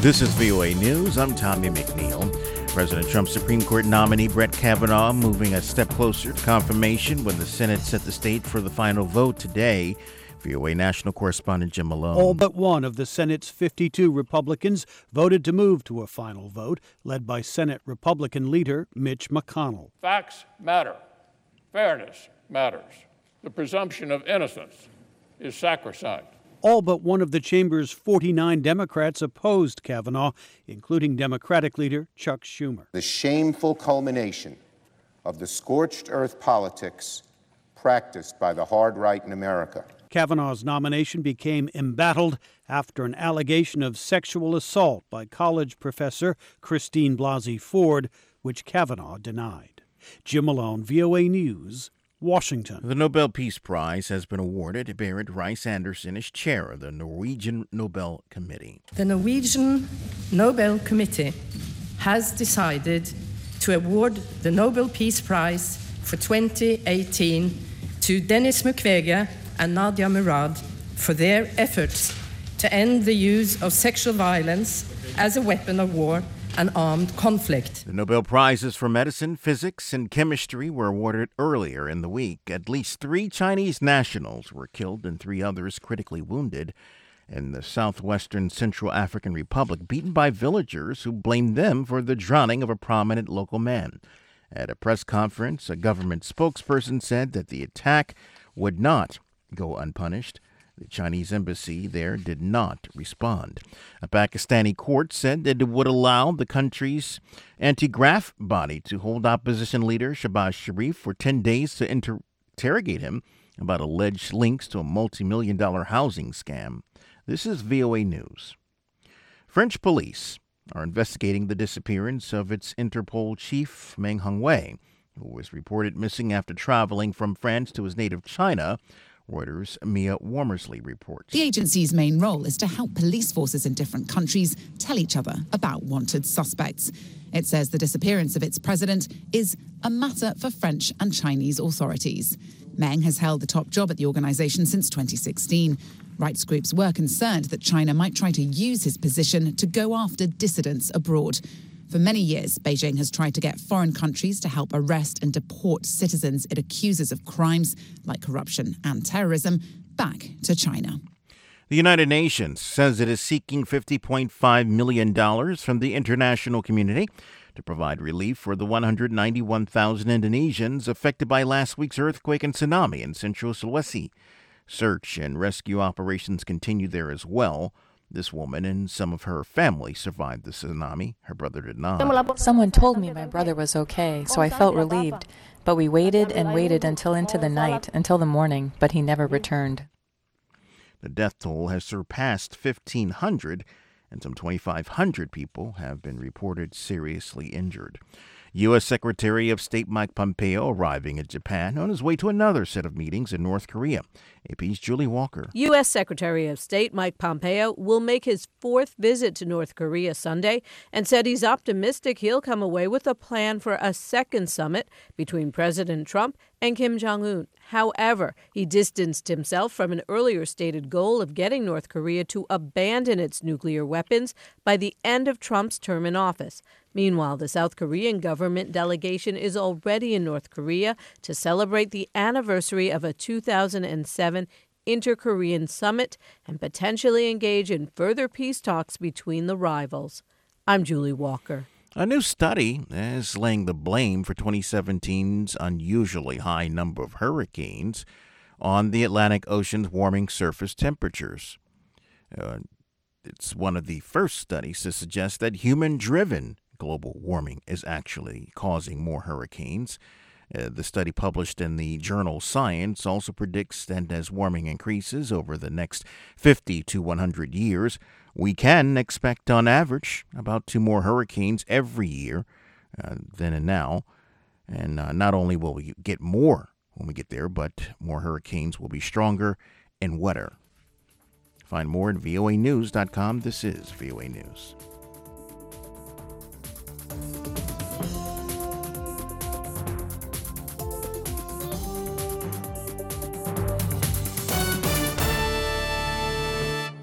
This is VOA News. I'm Tommy McNeil. President Trump's Supreme Court nominee Brett Kavanaugh moving a step closer to confirmation when the Senate set the state for the final vote today. VOA national correspondent Jim Malone. All but one of the Senate's 52 Republicans voted to move to a final vote, led by Senate Republican leader Mitch McConnell. Facts matter. Fairness matters. The presumption of innocence is sacrosanct. All but one of the chamber's 49 Democrats opposed Kavanaugh, including Democratic leader Chuck Schumer. The shameful culmination of the scorched earth politics practiced by the hard right in America. Kavanaugh's nomination became embattled after an allegation of sexual assault by college professor Christine Blasey Ford, which Kavanaugh denied. Jim Malone, VOA News, Washington. The Nobel Peace Prize has been awarded to Berit Reiss-Andersen as chair of the Norwegian Nobel Committee. The Norwegian Nobel Committee has decided to award the Nobel Peace Prize for 2018 to Denis Mukwege and Nadia Murad for their efforts to end the use of sexual violence as a weapon of war and armed conflict. The Nobel Prizes for medicine, physics, and chemistry were awarded earlier in the week. At least 3 Chinese nationals were killed and 3 others critically wounded in the southwestern Central African Republic, beaten by villagers who blamed them for the drowning of a prominent local man. At a press conference, a government spokesperson said that the attack would not go unpunished. The Chinese embassy there did not respond. A Pakistani court said that it would allow the country's anti-graft body to hold opposition leader Shehbaz Sharif for 10 days to interrogate him about alleged links to a multi-million-dollar housing scam. This is VOA News. French police are investigating the disappearance of its Interpol chief, Meng Hongwei, who was reported missing after traveling from France to his native China. Reuters' Mia Wormersley reports. The agency's main role is to help police forces in different countries tell each other about wanted suspects. It says the disappearance of its president is a matter for French and Chinese authorities. Meng has held the top job at the organization since 2016. Rights groups were concerned that China might try to use his position to go after dissidents abroad. For many years, Beijing has tried to get foreign countries to help arrest and deport citizens it accuses of crimes like corruption and terrorism back to China. The United Nations says it is seeking $50.5 million from the international community to provide relief for the 191,000 Indonesians affected by last week's earthquake and tsunami in central Sulawesi. Search and rescue operations continue there as well. This woman and some of her family survived the tsunami. Her brother did not. Someone told me my brother was okay, so I felt relieved. But we waited and waited until into the night, until the morning, but he never returned. The death toll has surpassed 1,500, and some 2,500 people have been reported seriously injured. U.S. Secretary of State Mike Pompeo arriving in Japan on his way to another set of meetings in North Korea. AP's Julie Walker. U.S. Secretary of State Mike Pompeo will make his 4th visit to North Korea Sunday and said he's optimistic he'll come away with a plan for a second summit between President Trump and Kim Jong-un. However, he distanced himself from an earlier stated goal of getting North Korea to abandon its nuclear weapons by the end of Trump's term in office. Meanwhile, the South Korean government delegation is already in North Korea to celebrate the anniversary of a 2007 Inter-Korean summit and potentially engage in further peace talks between the rivals. I'm Julie Walker. A new study is laying the blame for 2017's unusually high number of hurricanes on the Atlantic Ocean's warming surface temperatures. It's one of the first studies to suggest that human-driven global warming is actually causing more hurricanes. The study published in the journal Science also predicts that as warming increases over the next 50 to 100 years, we can expect on average about 2 more hurricanes every year then and now. And not only will we get more when we get there, but more hurricanes will be stronger and wetter. Find more at voanews.com. This is VOA News.